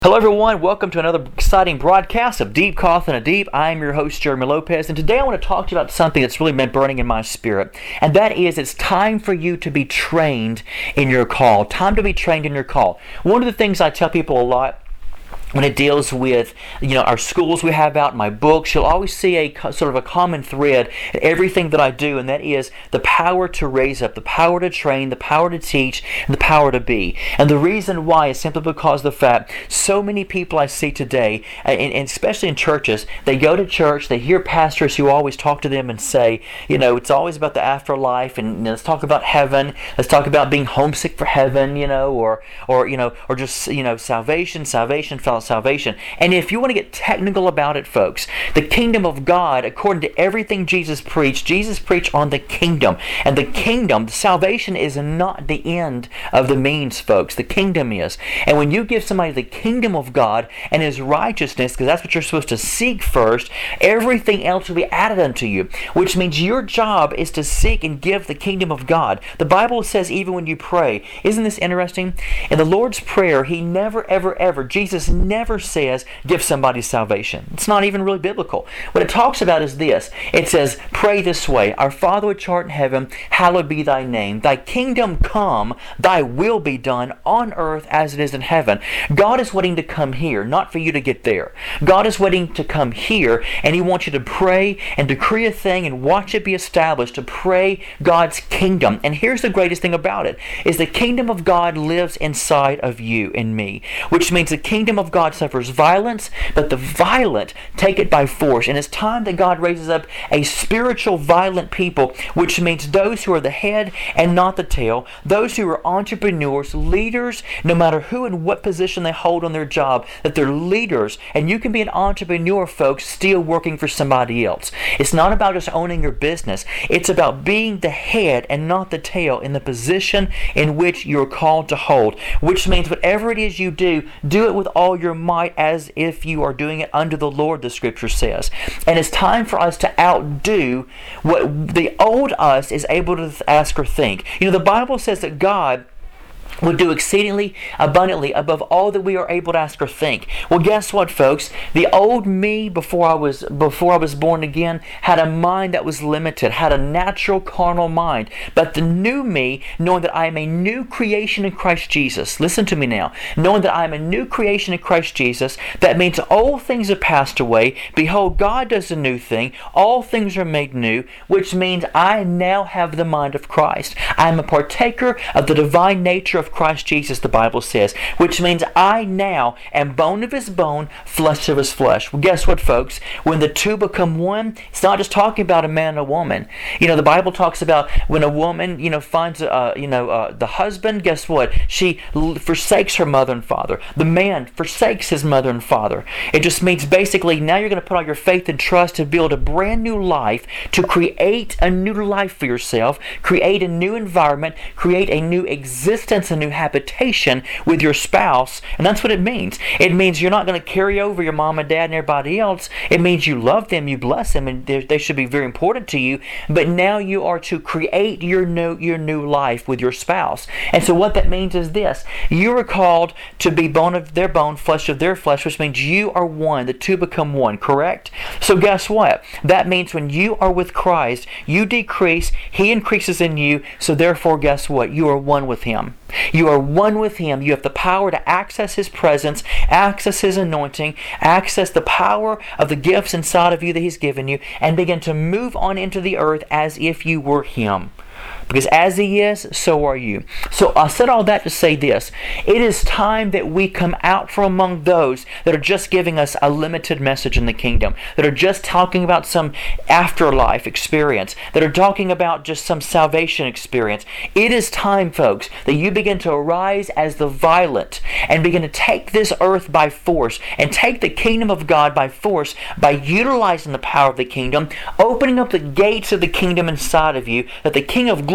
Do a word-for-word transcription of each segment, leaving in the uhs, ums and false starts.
Hello everyone, welcome to another exciting broadcast of Deep Call in a Deep. I'm your host Jeremy Lopez, and today I want to talk to you about something that's really been burning in my spirit, and that is it's time for you to be trained in your call. Time to be trained in your call. One of the things I tell people a lot when it deals with, you know, our schools we have out, my books, you'll always see a co- sort of a common thread in everything that I do, and that is the power to raise up, the power to train, the power to teach, and the power to be. And the reason why is simply because of the fact so many people I see today, and, and especially in churches, they go to church, they hear pastors who always talk to them and say, you know, it's always about the afterlife, and you know, let's talk about heaven, let's talk about being homesick for heaven, you know, or, or you know, or just, you know, salvation, salvation, salvation. salvation. And if you want to get technical about it, folks, the kingdom of God, according to everything Jesus preached, Jesus preached on the kingdom. And the kingdom, the salvation is not the end of the means, folks. The kingdom is. And when you give somebody the kingdom of God and His righteousness, because that's what you're supposed to seek first, everything else will be added unto you. Which means your job is to seek and give the kingdom of God. The Bible says even when you pray, isn't this interesting? In the Lord's Prayer, He never, ever, ever, Jesus never never says give somebody salvation. It's not even really biblical. What it talks about is this. It says, pray this way, Our Father which art in heaven, hallowed be thy name. Thy kingdom come, thy will be done on earth as it is in heaven. God is waiting to come here, not for you to get there. God is waiting to come here, and He wants you to pray and decree a thing and watch it be established, to pray God's kingdom. And here's the greatest thing about it, is the kingdom of God lives inside of you and me, which means the kingdom of God God suffers violence, but the violent take it by force. And it's time that God raises up a spiritual violent people, which means those who are the head and not the tail, those who are entrepreneurs, leaders, no matter who and what position they hold on their job, that they're leaders. And you can be an entrepreneur, folks, still working for somebody else. It's not about just owning your business. It's about being the head and not the tail in the position in which you're called to hold, which means whatever it is you do, do it with all your might as if you are doing it under the Lord, the Scripture says. And it's time for us to outdo what the old us is able to ask or think. You know, the Bible says that God will do exceedingly abundantly above all that we are able to ask or think. Well, guess what, folks? The old me before I was before I was born again had a mind that was limited, had a natural carnal mind. But the new me, knowing that I am a new creation in Christ Jesus, listen to me now, knowing that I am a new creation in Christ Jesus, that means all things have passed away. Behold, God does a new thing. All things are made new, which means I now have the mind of Christ. I am a partaker of the divine nature of Christ Jesus, the Bible says, which means I now am bone of His bone, flesh of His flesh. Well, guess what, folks? When the two become one, it's not just talking about a man and a woman. You know, the Bible talks about when a woman, you know, finds, uh, you know, uh, the husband, guess what? She l- forsakes her mother and father. The man forsakes his mother and father. It just means basically now you're going to put all your faith and trust to build a brand new life, to create a new life for yourself, create a new environment, create a new existence, a new habitation with your spouse. And that's what it means. It means you're not going to carry over your mom and dad and everybody else. It means you love them, you bless them, and they should be very important to you. But now you are to create your new your new life with your spouse. And so what that means is this. You are called to be bone of their bone, flesh of their flesh, which means you are one. The two become one, correct? So guess what? That means when you are with Christ, you decrease, He increases in you, so therefore guess what? You are one with Him. You are one with Him. You have the power to access His presence, access His anointing, access the power of the gifts inside of you that He's given you, and begin to move on into the earth as if you were Him. Because as He is, so are you. So I said all that to say this. It is time that we come out from among those that are just giving us a limited message in the kingdom, that are just talking about some afterlife experience, that are talking about just some salvation experience. It is time, folks, that you begin to arise as the violent and begin to take this earth by force and take the kingdom of God by force by utilizing the power of the kingdom, opening up the gates of the kingdom inside of you, that the King of glory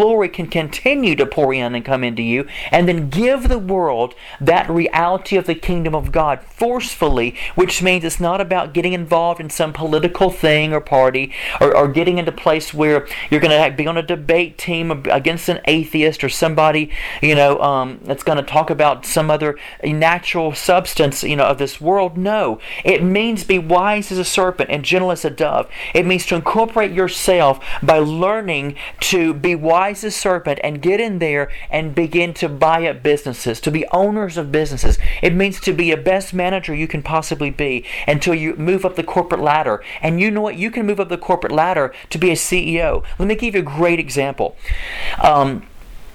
glory can continue to pour in and come into you, and then give the world that reality of the kingdom of God forcefully, which means it's not about getting involved in some political thing or party, or, or getting into a place where you're going to be on a debate team against an atheist or somebody, you know, um, that's going to talk about some other natural substance, you know, of this world. No, it means be wise as a serpent and gentle as a dove. It means to incorporate yourself by learning to be wise as a serpent and get in there and begin to buy up businesses, to be owners of businesses. It means to be a best manager you can possibly be until you move up the corporate ladder. And you know what? You can move up the corporate ladder to be a C E O. Let me give you a great example. Um,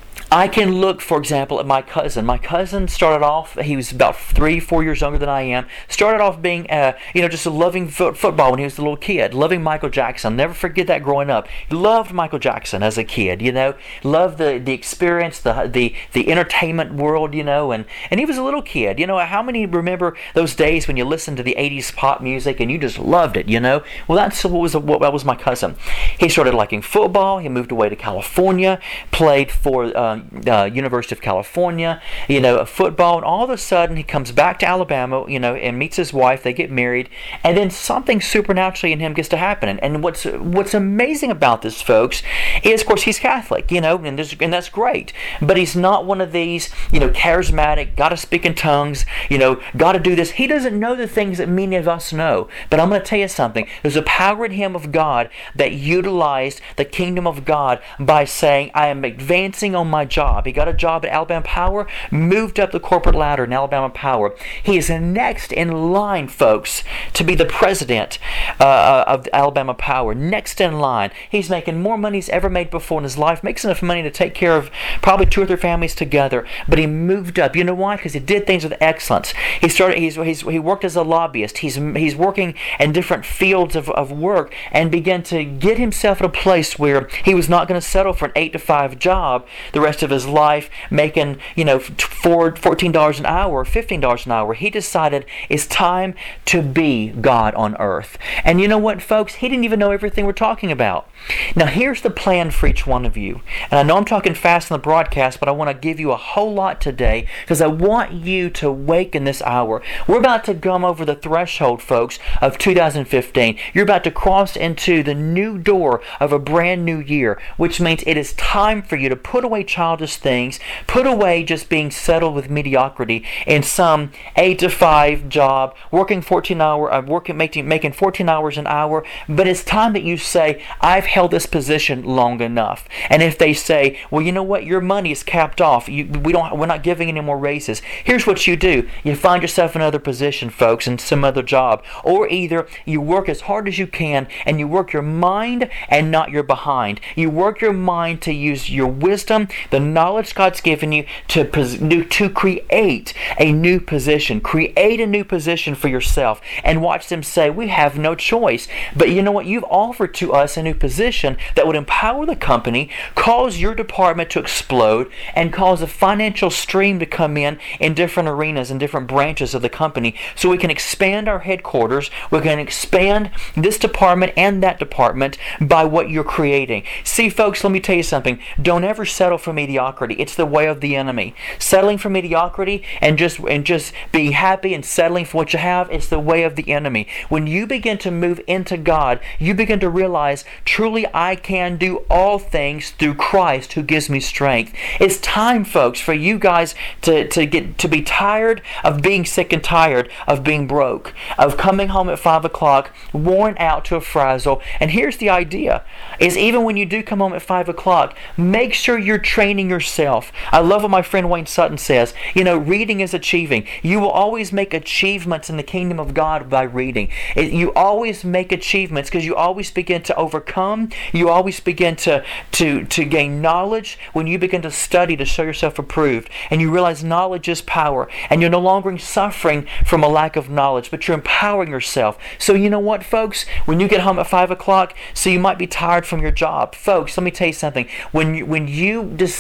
I can look, for example, at my cousin. My cousin started off, he was about three, four years younger than I am, started off being, uh, you know, just a loving fo- football when he was a little kid, loving Michael Jackson. I'll never forget that growing up. He loved Michael Jackson as a kid, you know, loved the, the experience, the, the the entertainment world, you know, and, and he was a little kid. You know, how many remember those days when you listened to the eighties pop music and you just loved it, you know? Well, that's what was, what, that was my cousin. He started liking football. He moved away to California, played for Uh, Uh, University of California, you know, football, and all of a sudden he comes back to Alabama, you know, and meets his wife. They get married, and then something supernaturally in him gets to happen. And, and what's what's amazing about this, folks, is of course he's Catholic, you know, and this, and that's great. But he's not one of these, you know, charismatic, got to speak in tongues, you know, got to do this. He doesn't know the things that many of us know. But I'm going to tell you something. There's a power in him of God that utilized the kingdom of God by saying, I am advancing on my job. He got a job at Alabama Power, moved up the corporate ladder in Alabama Power. He is next in line, folks, to be the president uh, of Alabama Power. Next in line. He's making more money he's ever made before in his life, makes enough money to take care of probably two or three families together. But he moved up. You know why? Because he did things with excellence. He started. He's, he's he worked as a lobbyist. He's he's working in different fields of, of work and began to get himself at a place where he was not going to settle for an eight to five job the rest of his life, making, you know, four, fourteen dollars an hour, fifteen dollars an hour. He decided it's time to be God on earth. And you know what, folks? He didn't even know everything we're talking about. Now, here's the plan for each one of you. And I know I'm talking fast in the broadcast, but I want to give you a whole lot today because I want you to wake in this hour. We're about to come over the threshold, folks, of two thousand fifteen. You're about to cross into the new door of a brand new year, which means it is time for you to put away childish things, put away just being settled with mediocrity in some eight to five job, working fourteen hour, uh, working making making fourteen hours an hour. But it's time that you say, I've held this position long enough. And if they say, well, you know what, your money is capped off, you, we don't, we're not giving any more raises. Here's what you do: you find yourself another position, folks, in some other job, or either you work as hard as you can and you work your mind and not your behind. You work your mind to use your wisdom, the knowledge God's given you to to create a new position. Create a new position for yourself and watch them say, we have no choice. But you know what? You've offered to us a new position that would empower the company, cause your department to explode, and cause a financial stream to come in in different arenas and different branches of the company so we can expand our headquarters. We can expand this department and that department by what you're creating. See, folks, let me tell you something. Don't ever settle for mediocrity. It's the way of the enemy. Settling for mediocrity and just and just being happy and settling for what you have, it's the way of the enemy. When you begin to move into God, you begin to realize, truly I can do all things through Christ who gives me strength. It's time, folks, for you guys to, to get to be tired of being sick and tired of being broke, of coming home at five o'clock, worn out to a frazzle. And here's the idea, is even when you do come home at five o'clock, make sure you're training yourself. I love what my friend Wayne Sutton says. You know, reading is achieving. You will always make achievements in the kingdom of God by reading. It, you always make achievements because you always begin to overcome. You always begin to, to, to gain knowledge when you begin to study to show yourself approved. And you realize knowledge is power. And you're no longer suffering from a lack of knowledge, but you're empowering yourself. So you know what, folks? When you get home at five o'clock, so you might be tired from your job. Folks, let me tell you something. When you, when you decide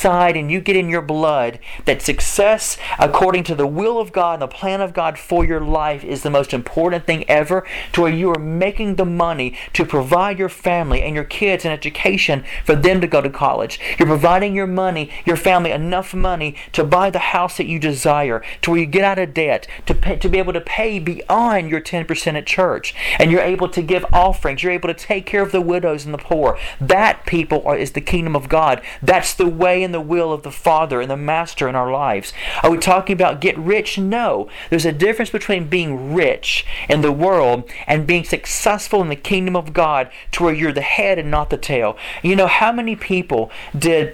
decide and you get in your blood that success according to the will of God and the plan of God for your life is the most important thing ever, to where you are making the money to provide your family and your kids an education for them to go to college. You're providing your money, your family enough money to buy the house that you desire, to where you get out of debt, to pay, to be able to pay beyond your ten percent at church, and you're able to give offerings. You're able to take care of the widows and the poor. That, people, are, is the kingdom of God. That's the way and the will of the Father and the Master in our lives. Are we talking about get rich? No. There's a difference between being rich in the world and being successful in the kingdom of God, to where you're the head and not the tail. You know, how many people did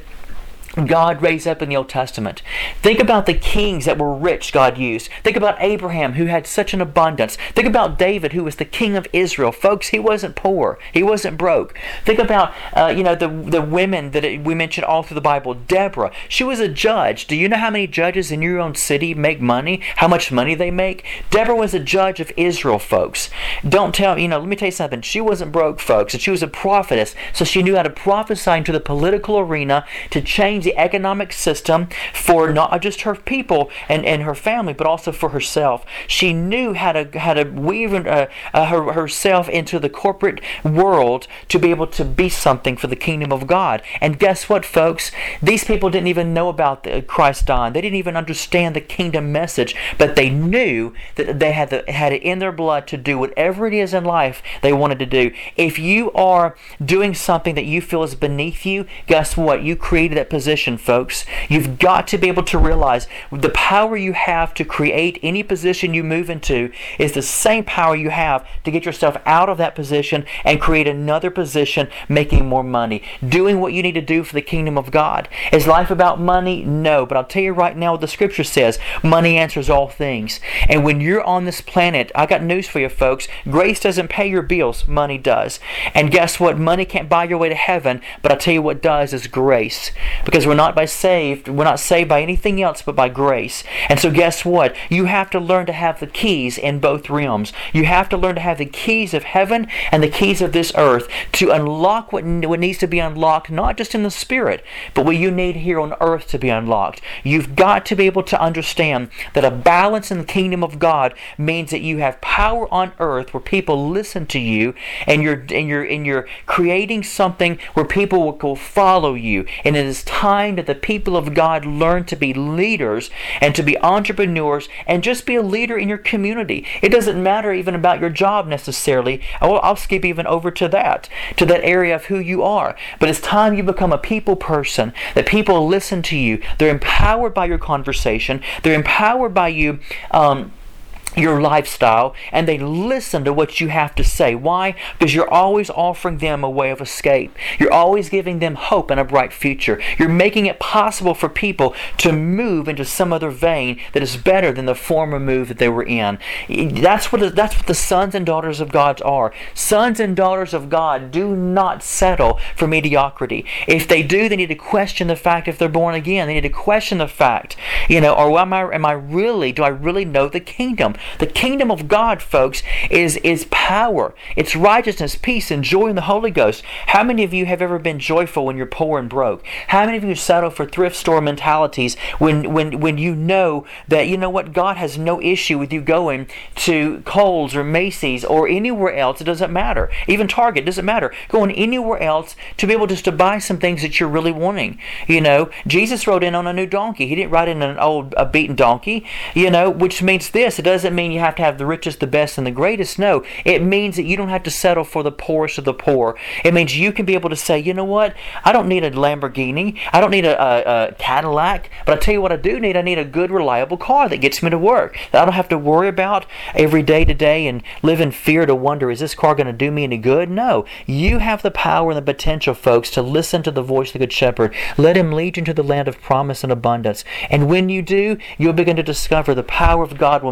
God raised up in the Old Testament? Think about the kings that were rich God used. Think about Abraham, who had such an abundance. Think about David, who was the king of Israel. Folks, he wasn't poor. He wasn't broke. Think about uh, you know the the women that it, we mentioned all through the Bible. Deborah, she was a judge. Do you know how many judges in your own city make money? How much money they make? Deborah was a judge of Israel, folks. Don't tell you know. Let me tell you something. She wasn't broke, folks, and she was a prophetess, so she knew how to prophesy into the political arena to change the economic system for not just her people and, and her family, but also for herself. She knew how to how to weave uh, uh, her, herself into the corporate world to be able to be something for the kingdom of God. And guess what, folks? These people didn't even know about the, Christ dying. They didn't even understand the kingdom message, but they knew that they had the, had it in their blood to do whatever it is in life they wanted to do. If you are doing something that you feel is beneath you, guess what? You created that position, folks. You've got to be able to realize the power you have to create any position you move into is the same power you have to get yourself out of that position and create another position, making more money, doing what you need to do for the kingdom of God. Is life about money? No, but I'll tell you right now what the scripture says. Money answers all things. And when you're on this planet, I got news for you, folks. Grace doesn't pay your bills. Money does. And guess what? Money can't buy your way to heaven, but I'll tell you what does is grace. Because we're not by saved, we're not saved by anything else but by grace. And so guess what? You have to learn to have the keys in both realms. You have to learn to have the keys of heaven and the keys of this earth to unlock what, what needs to be unlocked, not just in the spirit, but what you need here on earth to be unlocked. You've got to be able to understand that a balance in the kingdom of God means that you have power on earth where people listen to you, and you're and you're and you're creating something where people will, will follow you. And it is time that the people of God learn to be leaders and to be entrepreneurs and just be a leader in your community. It doesn't matter even about your job necessarily. I'll, I'll skip even over to that, to that area of who you are. But it's time you become a people person, that people listen to you. They're empowered by your conversation. They're empowered by you um, your lifestyle, and they listen to what you have to say. Why? Because you're always offering them a way of escape. You're always giving them hope and a bright future. You're making it possible for people to move into some other vein that is better than the former move that they were in. That's what that's what the sons and daughters of God are. Sons and daughters of God do not settle for mediocrity. If they do, they need to question the fact if they're born again. They need to question the fact, you know, or am I am I really do I really know the kingdom? The kingdom of God, folks, is, is power. It's righteousness, peace, and joy in the Holy Ghost. How many of you have ever been joyful when you're poor and broke? How many of you settle for thrift store mentalities when, when, when you know that, you know what, God has no issue with you going to Kohl's or Macy's or anywhere else? It doesn't matter. Even Target, it doesn't matter. Going anywhere else to be able just to buy some things that you're really wanting. You know, Jesus rode in on a new donkey. He didn't ride in an old a beaten donkey, you know, which means this. It doesn't mean you have to have the richest, the best, and the greatest. No, it means that you don't have to settle for the poorest of the poor. It means you can be able to say, you know what, I don't need a Lamborghini, I don't need a, a, a Cadillac, but I tell you what I do need, I need a good, reliable car that gets me to work, that I don't have to worry about every day to day and live in fear to wonder, is this car going to do me any good? No, you have the power and the potential, folks, to listen to the voice of the Good Shepherd. Let him lead you into the land of promise and abundance. And when you do, you'll begin to discover the power of God will move in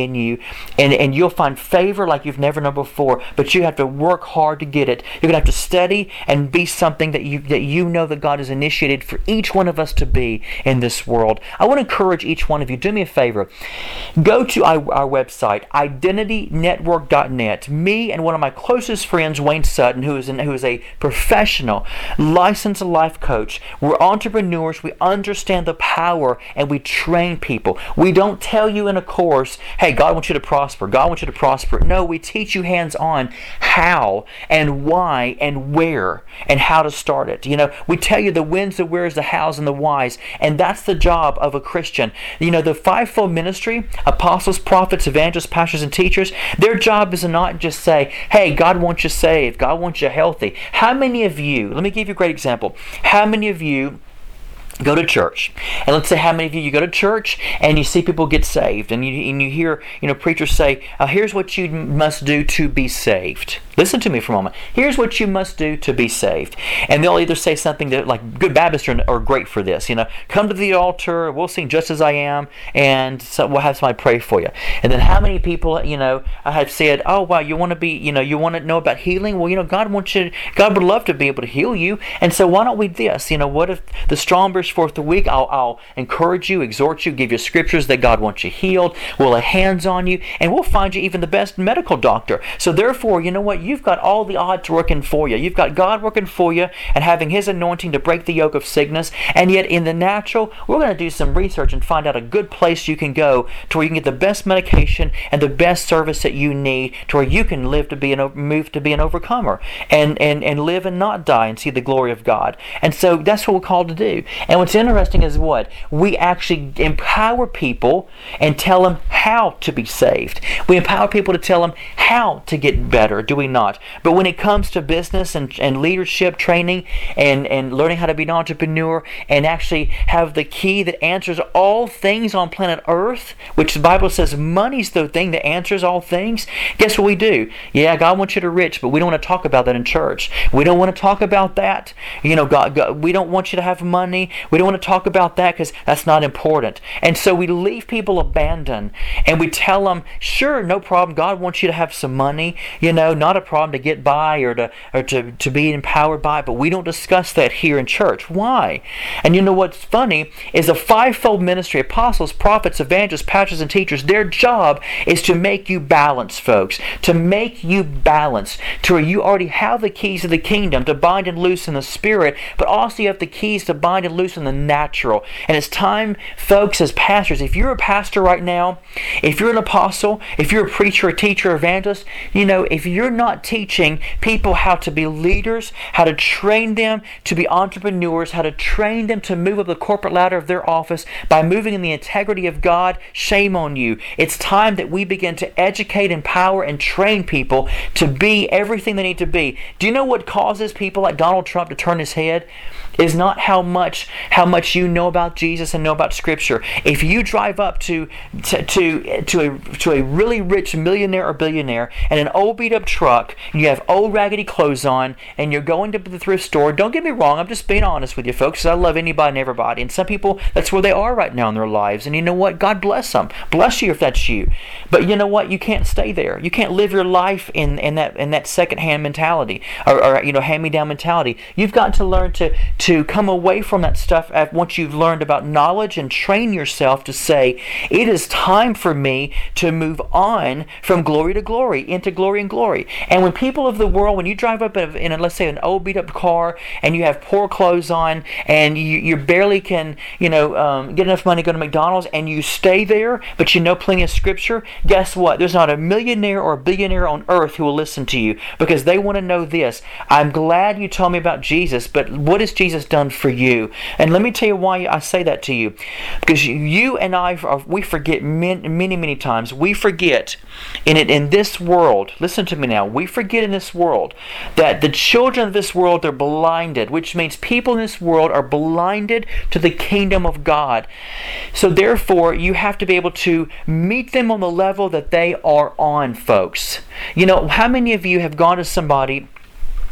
in you, and, and you'll find favor like you've never known before, but you have to work hard to get it. You're going to have to study and be something that you that you know that God has initiated for each one of us to be in this world. I want to encourage each one of you, do me a favor. Go to our, our website, identity network dot net. Me and one of my closest friends, Wayne Sutton, who is, an, who is a professional, licensed life coach. We're entrepreneurs. We understand the power, and we train people. We don't tell you in a course, hey, God wants you to prosper. God wants you to prosper. No, we teach you hands-on how and why and where and how to start it. You know, we tell you the whens, the wheres, the hows, and the whys, and that's the job of a Christian. You know, the fivefold ministry, apostles, prophets, evangelists, pastors, and teachers, their job is to not just say, hey, God wants you saved. God wants you healthy. How many of you, let me give you a great example. How many of you go to church, and let's say how many of you you go to church and you see people get saved, and you and you hear you know preachers say, uh, here's what you must do to be saved. Listen to me for a moment. Here's what you must do to be saved. And they'll either say something that, like, Good Baptists are, are great for this. You know, come to the altar, we'll sing Just As I Am, and so we'll have somebody pray for you. And then how many people, you know, have said, oh, wow, you want to be, you know, you want to know about healing? Well, you know, God wants you, God would love to be able to heal you. And so why don't we this? You know, what if the Stromberg's fourth the week, I'll, I'll encourage you, exhort you, give you scriptures that God wants you healed. We'll lay hands on you, and we'll find you even the best medical doctor. So therefore, you know what? You've got all the odds working for you. You've got God working for you and having His anointing to break the yoke of sickness. And yet in the natural, we're going to do some research and find out a good place you can go to where you can get the best medication and the best service that you need, to where you can live to be an move to be an overcomer and, and, and live and not die and see the glory of God. And so that's what we're called to do. And what's interesting is what? We actually empower people and tell them how to be saved. We empower people to tell them how to get better, do we not? But when it comes to business and, and leadership training and, and learning how to be an entrepreneur and actually have the key that answers all things on planet Earth, which the Bible says money's the thing that answers all things, guess what we do? Yeah, God wants you to rich, but we don't want to talk about that in church. We don't want to talk about that. You know, God, God we don't want you to have money. We don't want to talk about that because that's not important. And so we leave people abandoned, and we tell them, sure, no problem. God wants you to have some money. You know, not a problem to get by or to or to, to be empowered by, but we don't discuss that here in church. Why? And you know what's funny is a fivefold ministry, apostles, prophets, evangelists, pastors, and teachers, their job is to make you balance, folks. To make you balance to where you already have the keys of the kingdom to bind and loose in the spirit, but also you have the keys to bind and loose in the natural. And it's time, folks, as pastors, if you're a pastor right now, if you're an apostle, if you're a preacher, a teacher, evangelist, you know, if you're not teaching people how to be leaders, how to train them to be entrepreneurs, how to train them to move up the corporate ladder of their office by moving in the integrity of God, shame on you. It's time that we begin to educate, empower, and train people to be everything they need to be. Do you know what causes people like Donald Trump to turn his head? Is not how much how much you know about Jesus and know about Scripture. If you drive up to to to, to a to a really rich millionaire or billionaire and an old beat up truck, and you have old raggedy clothes on, and you're going to the thrift store, don't get me wrong, I'm just being honest with you, folks, 'cause I love anybody and everybody. And some people, that's where they are right now in their lives. And you know what? God bless them. Bless you if that's you. But you know what? You can't stay there. You can't live your life in, in that in that second-hand mentality or, or you know hand-me-down mentality. You've got to learn to to to come away from that stuff once you've learned about knowledge and train yourself to say, it is time for me to move on from glory to glory, into glory and glory. And when people of the world, when you drive up in, a, in a, let's say, an old beat up car and you have poor clothes on and you, you barely can, you know, um, get enough money to go to McDonald's and you stay there, but you know plenty of Scripture, guess what? There's not a millionaire or a billionaire on earth who will listen to you because they want to know this. I'm glad you told me about Jesus, but what is Jesus done for you? And let me tell you why I say that to you. Because you and I, we forget many, many, many times. We forget in it in this world. Listen to me now. We forget in this world that the children of this world are blinded, which means people in this world are blinded to the kingdom of God. So therefore, you have to be able to meet them on the level that they are on, folks. You know, how many of you have gone to somebody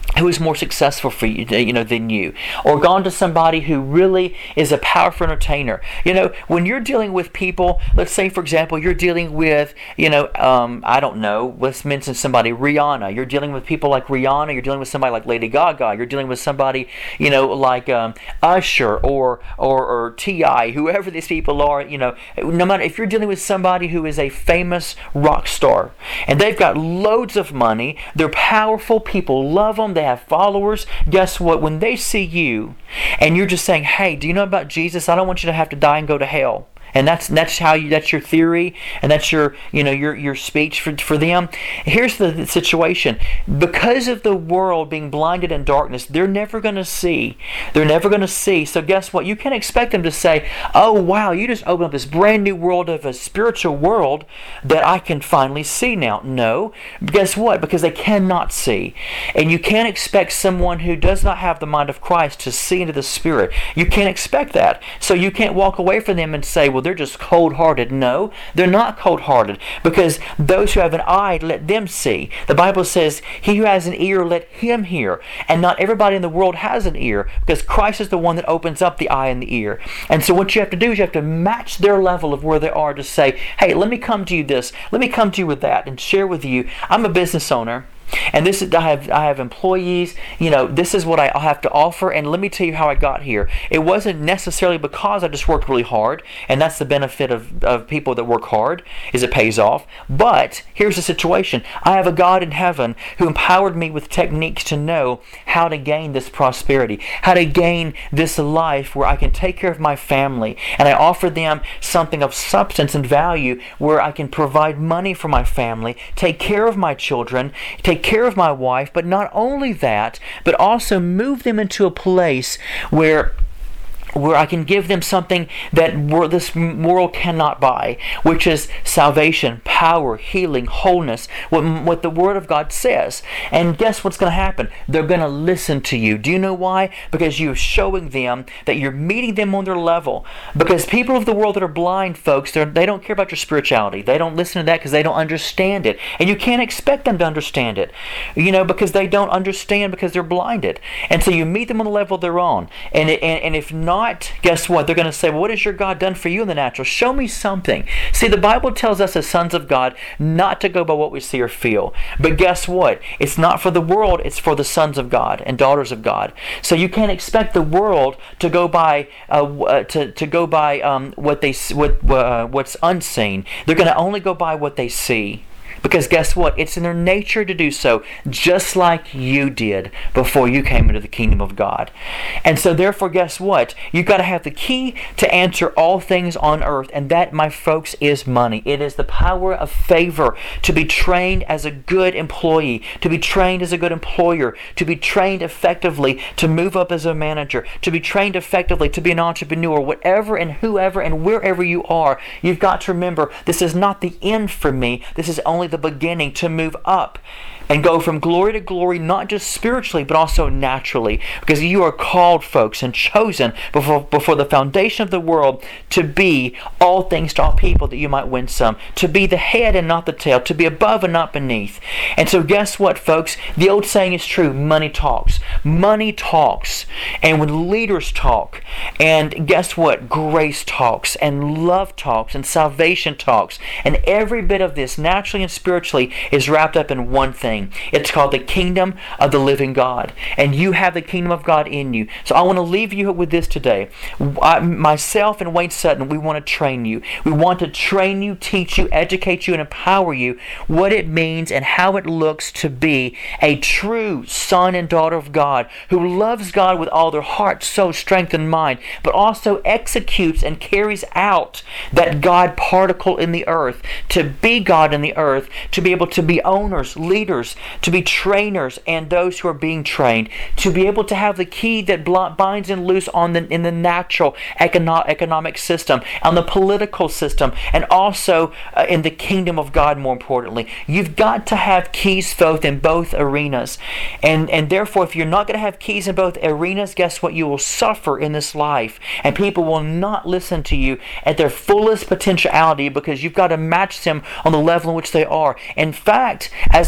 who is more successful for you, you know, than you, or gone to somebody who really is a powerful entertainer. You know, when you're dealing with people, let's say, for example, you're dealing with, you know, um, I don't know, let's mention somebody, Rihanna. You're dealing with people like Rihanna. You're dealing with somebody like Lady Gaga. You're dealing with somebody, you know, like um, Usher or or or T I, whoever these people are. You know, no matter if you're dealing with somebody who is a famous rock star and they've got loads of money, they're powerful, people love them. They have followers. Guess what? When they see you and you're just saying, hey, do you know about Jesus? I don't want you to have to die and go to hell. And that's that's how you that's your theory, and that's your you know your your speech for for them. Here's the, the situation: because of the world being blinded in darkness, they're never going to see. They're never going to see. So guess what? You can't expect them to say, "Oh wow, you just opened up this brand new world of a spiritual world that I can finally see now." No, guess what? Because they cannot see, and you can't expect someone who does not have the mind of Christ to see into the Spirit. You can't expect that. So you can't walk away from them and say, "Well, they're just cold-hearted." No, they're not cold-hearted, because those who have an eye, let them see. The Bible says, he who has an ear, let him hear. And not everybody in the world has an ear, because Christ is the one that opens up the eye and the ear. And so what you have to do is you have to match their level of where they are to say, hey, let me come to you this, let me come to you with that, and share with you, I'm a business owner. And this is, I have I have employees, you know, this is what I have to offer, and let me tell you how I got here. It wasn't necessarily because I just worked really hard, and that's the benefit of, of people that work hard, is it pays off. But here's the situation. I have a God in heaven who empowered me with techniques to know how to gain this prosperity, how to gain this life where I can take care of my family, and I offer them something of substance and value where I can provide money for my family, take care of my children, take care of my wife, but not only that, but also move them into a place where where I can give them something that this world cannot buy, which is salvation, power, healing, wholeness, what, what the Word of God says. And guess what's going to happen? They're going to listen to you. Do you know why? Because you're showing them that you're meeting them on their level. Because people of the world that are blind, folks, they don't care about your spirituality. They don't listen to that because they don't understand it. And you can't expect them to understand it, you know, because they don't understand, because they're blinded. And so you meet them on the level they're on. And, and, and if not, guess what? They're going to say, well, what has your God done for you in the natural? Show me something. See, the Bible tells us as sons of God not to go by what we see or feel. But guess what? It's not for the world. It's for the sons of God and daughters of God. So you can't expect the world to go by uh, uh, to to go by um, what they what uh, what's unseen. They're going to only go by what they see. Because guess what? It's in their nature to do so, just like you did before you came into the kingdom of God. And so therefore, guess what? You've got to have the key to answer all things on earth. And that, my folks, is money. It is the power of favor to be trained as a good employee, to be trained as a good employer, to be trained effectively to move up as a manager, to be trained effectively to be an entrepreneur, whatever and whoever and wherever you are. You've got to remember, this is not the end for me. This is only the beginning to move up and go from glory to glory, not just spiritually, but also naturally. Because you are called, folks, and chosen before, before the foundation of the world to be all things to all people, that you might win some. To be the head and not the tail. To be above and not beneath. And so guess what, folks? The old saying is true. Money talks. Money talks. And when leaders talk, and guess what? Grace talks, and love talks, and salvation talks. And every bit of this, naturally and spiritually, is wrapped up in one thing. It's called the kingdom of the living God. And you have the kingdom of God in you. So I want to leave you with this today. I, myself and Wayne Sutton, we want to train you. We want to train you, teach you, educate you, and empower you what it means and how it looks to be a true son and daughter of God who loves God with all their heart, soul, strength, and mind, but also executes and carries out that God particle in the earth, to be God in the earth, to be able to be owners, leaders, to be trainers, and those who are being trained, to be able to have the key that binds and loose on the in the natural econo- economic system, on the political system, and also uh, in the kingdom of God. More importantly, you've got to have keys both in both arenas, and and therefore, if you're not going to have keys in both arenas, guess what? You will suffer in this life, and people will not listen to you at their fullest potentiality, because you've got to match them on the level in which they are. In fact, as a person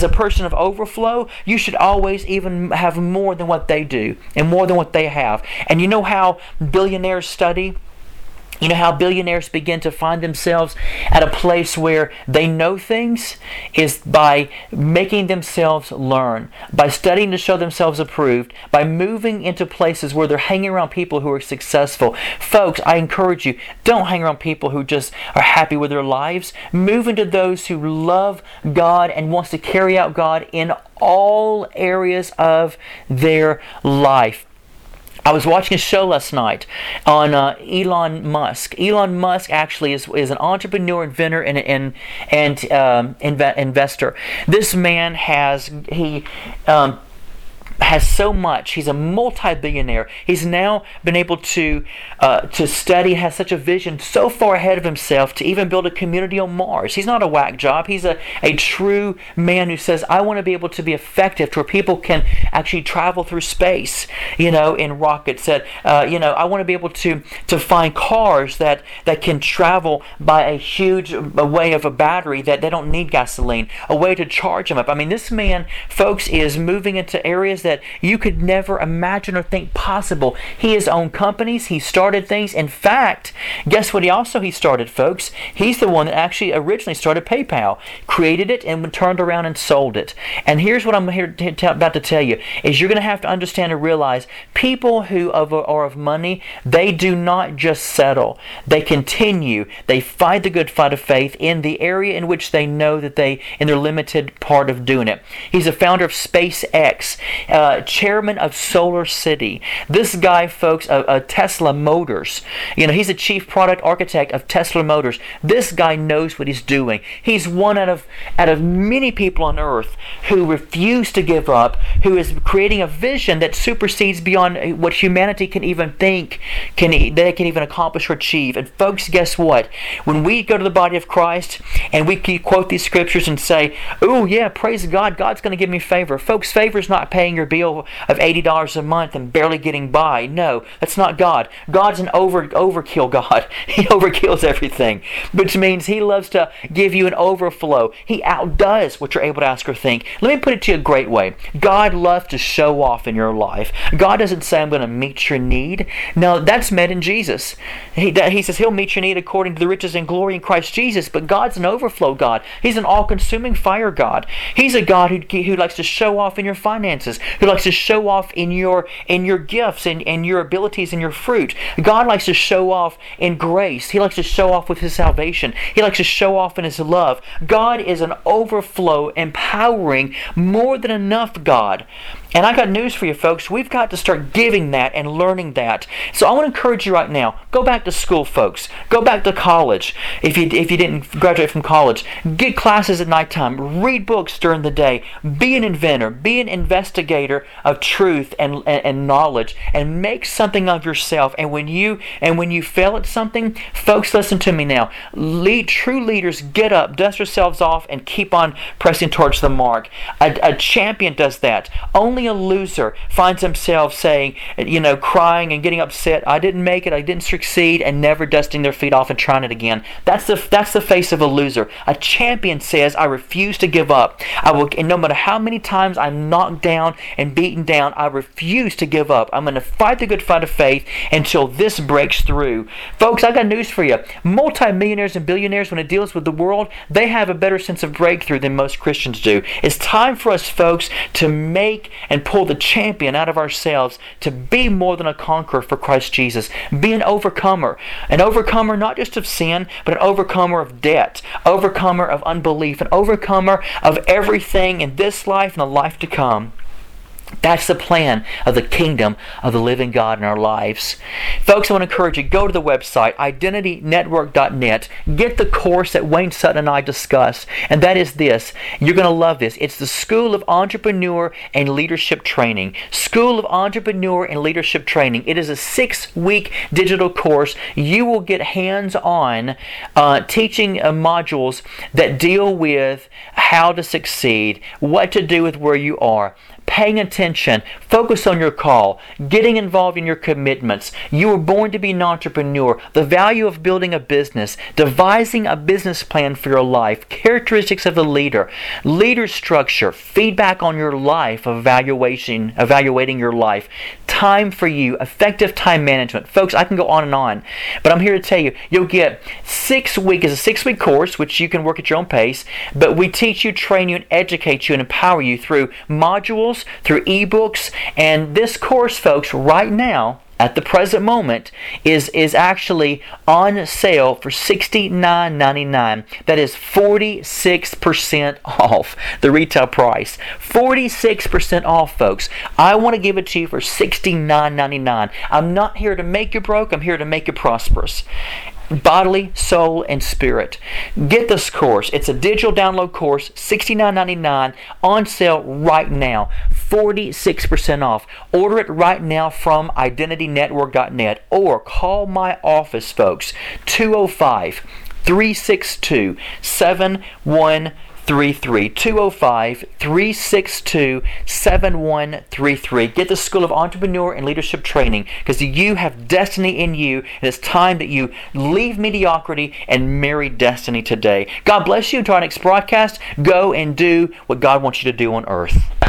of overflow, you should always even have more than what they do and more than what they have. And you know how billionaires study? You know how billionaires begin to find themselves at a place where they know things is by making themselves learn, by studying to show themselves approved, by moving into places where they're hanging around people who are successful. Folks, I encourage you, don't hang around people who just are happy with their lives. Move into those who love God and wants to carry out God in all areas of their life. I was watching a show last night on uh, Elon Musk. Elon Musk actually is, is an entrepreneur, inventor, and and, and um, inve- investor. This man has he. Um, has so much. He's a multi-billionaire. He's now been able to uh, to study, has such a vision so far ahead of himself to even build a community on Mars. He's not a whack job. He's a, a true man who says, I want to be able to be effective to where people can actually travel through space, you know, in rockets. That, uh, you know, I want to be able to, to find cars that, that can travel by a huge a way of a battery that they don't need gasoline, a way to charge them up. I mean, this man, folks, is moving into areas that that you could never imagine or think possible. He has owned companies. He started things. In fact, guess what he also he started, folks? He's the one that actually originally started PayPal, created it, and turned around and sold it. And here's what I'm here to tell, about to tell you, is you're going to have to understand and realize people who are of money, they do not just settle. They continue. They fight the good fight of faith in the area in which they know that they, in their limited part of doing it. He's a founder of SpaceX. Uh, chairman of Solar City. This guy, folks, uh, uh, Tesla Motors. You know, he's a chief product architect of Tesla Motors. This guy knows what he's doing. He's one out of out of many people on earth who refuse to give up, who is creating a vision that supersedes beyond what humanity can even think, can they can even accomplish or achieve. And folks, guess what? When we go to the body of Christ and we quote these scriptures and say, "Oh yeah, praise God, God's going to give me favor," folks, favor is not paying your bill of eighty dollars a month and barely getting by. No, that's not God. God's an over overkill God. He overkills everything, which means He loves to give you an overflow. He outdoes what you're able to ask or think. Let me put it to you a great way. God loves to show off in your life. God doesn't say, I'm going to meet your need. No, that's met in Jesus. He, he says He'll meet your need according to the riches and glory in Christ Jesus, but God's an overflow God. He's an all-consuming fire God. He's a God who, who likes to show off in your finances, who likes to show off in your in your gifts and, and your abilities and your fruit. God likes to show off in grace. He likes to show off with His salvation. He likes to show off in His love. God is an overflow, empowering, more than enough God. And I got news for you, folks. We've got to start giving that and learning that. So I want to encourage you right now, go back to school, folks. Go back to college. If you if you didn't graduate from college, get classes at nighttime. Read books during the day. Be an inventor. Be an investigator of truth and, and, and knowledge, and make something of yourself. And when you and when you fail at something, folks, listen to me now. Lead, true leaders get up, dust yourselves off, and keep on pressing towards the mark. A, a champion does that. Only a loser finds himself saying, you know, crying and getting upset, I didn't make it, I didn't succeed, and never dusting their feet off and trying it again. That's the that's the face of a loser. A champion says, I refuse to give up. I will, and no matter how many times I'm knocked down and beaten down, I refuse to give up. I'm going to fight the good fight of faith until this breaks through. Folks, I got news for you. Multi-millionaires and billionaires, when it deals with the world, they have a better sense of breakthrough than most Christians do. It's time for us, folks, to make and pull the champion out of ourselves to be more than a conqueror for Christ Jesus. Be an overcomer. An overcomer not just of sin, but an overcomer of debt, overcomer of unbelief, an overcomer of everything in this life and the life to come. That's the plan of the kingdom of the living God in our lives. Folks, I want to encourage you, go to the website, identity network dot net. Get the course that Wayne Sutton and I discussed. And that is this. You're going to love this. It's the School of Entrepreneur and Leadership Training. School of Entrepreneur and Leadership Training. It is a six-week digital course. You will get hands-on uh, teaching uh, modules that deal with how to succeed, what to do with where you are, paying attention, focus on your call, getting involved in your commitments. You were born to be an entrepreneur. The value of building a business, devising a business plan for your life, characteristics of the leader, leader structure, feedback on your life, evaluation, evaluating your life, time for you, effective time management. Folks, I can go on and on, but I'm here to tell you, you'll get six weeks, it's a six-week course, which you can work at your own pace, but we teach you, train you, and educate you and empower you through modules, through ebooks, and this course, folks, right now, at the present moment, is, is actually on sale for sixty-nine ninety-nine. That is forty-six percent off the retail price. forty-six percent off, folks. I want to give it to you for sixty-nine ninety-nine. I'm not here to make you broke. I'm here to make you prosperous. Bodily, soul, and spirit. Get this course. It's a digital download course, sixty-nine ninety-nine, on sale right now, forty-six percent off. Order it right now from identity network dot net or call my office, folks, two oh five, three six two, seven one three three. two oh five, three six two, seven one three three. Get the School of Entrepreneur and Leadership Training, because you have destiny in you, and it's time that you leave mediocrity and marry destiny today. God bless you. Until our next broadcast, go and do what God wants you to do on earth.